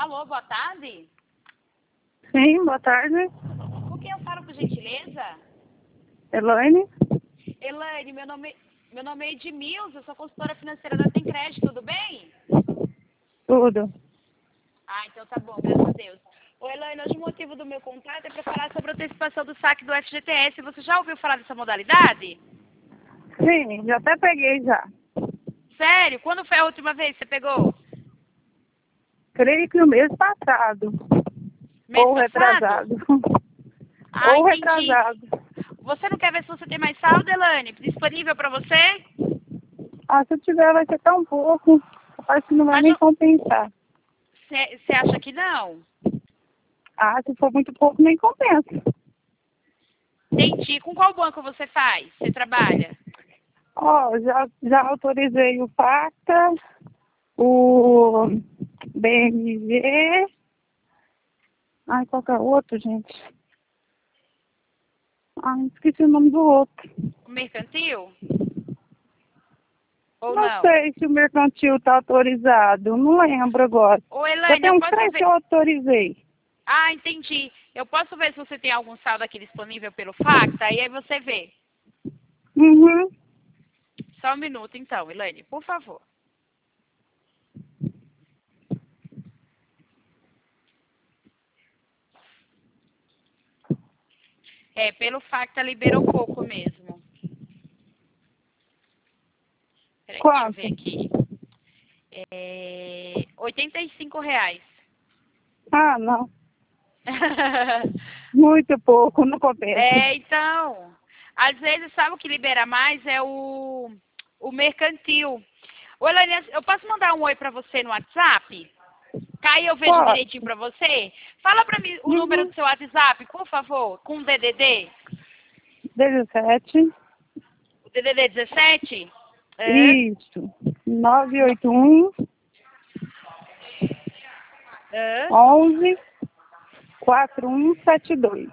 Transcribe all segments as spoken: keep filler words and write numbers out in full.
Alô, boa tarde. Sim, boa tarde. Com quem eu falo, por gentileza? Elaine? Elaine, meu nome, meu nome é Edmilson, eu sou consultora financeira da Tem Crédito, tudo bem? Tudo. Ah, então tá bom, graças a Deus. Ô, Elaine, hoje o motivo do meu contato é para falar sobre a antecipação do saque do F G T S. Você já ouviu falar dessa modalidade? Sim, já até peguei já. Sério? Quando foi a última vez que você pegou? Creio que o mês passado. Mês Ou passado? retrasado. Ah, Ou entendi. retrasado. Você não quer ver se você tem mais saldo, Elaine? Disponível para você? Ah, se eu tiver vai ser tão pouco. Acho que não vai Mas nem compensar. você acha que não? Ah, se for muito pouco, nem compensa. Entendi. Com qual banco você faz? Você trabalha? Ó, já, já autorizei o Pacta, o B M G. Ai, qual que é o outro, gente? Ai, esqueci o nome do outro. O mercantil? Ou Não não? sei se o mercantil está autorizado, não lembro agora. Ô, Já Elaine, tem eu uns posso três que ver... eu autorizei. Ah, entendi. Eu posso ver se você tem algum saldo aqui disponível pelo Facta? E aí você vê. Uhum. Só um minuto, então, Elaine, por favor. É, pelo Facta liberou pouco mesmo. Peraí, deixa eu ver Quanto? aqui. É... oitenta e cinco reais. Ah, não. Muito pouco, não compensa. É, então, às vezes, sabe o que libera mais? É o, o mercantil. Ô, Elaine, eu posso mandar um oi pra você no WhatsApp? Aí eu vejo Pode. direitinho pra você. Fala pra mim o número Uhum. do seu WhatsApp, por favor, com D D D. dezessete. O D D D dezessete? É. Isso. nove oito um, É. onze, quatro um sete dois.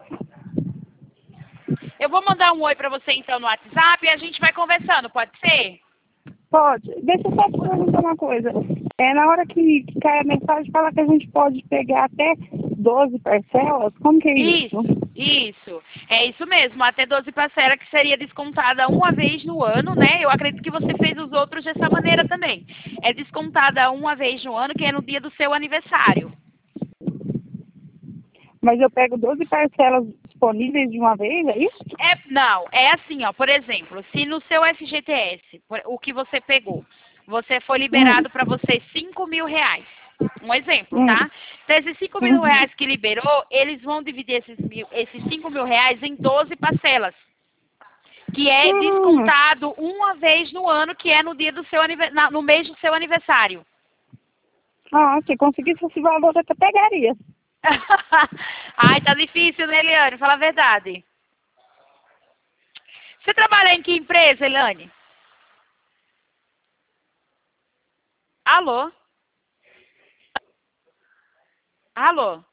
Eu vou mandar um oi pra você então no WhatsApp e a gente vai conversando, pode ser? Pode. Deixa eu só te perguntar uma coisa. É, na hora que, que cai a mensagem, fala que a gente pode pegar até doze parcelas. Como que é isso? Isso, isso. É isso mesmo, até doze parcelas que seria descontada uma vez no ano, né? Eu acredito que você fez os outros dessa maneira também. É descontada uma vez no ano, que é no dia do seu aniversário. Mas eu pego doze parcelas disponíveis de uma vez, é isso? É, não, é assim, ó, por exemplo, se no seu F G T S, por- o que você pegou, você foi Hum, liberado para você cinco mil reais. Um exemplo, hum, tá? Então, esses cinco mil uhum. reais que liberou, eles vão dividir esses, mil, esses cinco mil reais em doze parcelas. Que é Hum, descontado uma vez no ano, que é no dia do seu anive- na- no mês do seu aniversário. ah, se conseguisse esse valor, eu até pegaria. Ai, tá difícil, né, Eliane? Fala a verdade. Você trabalha em que empresa, Eliane? Alô? Alô?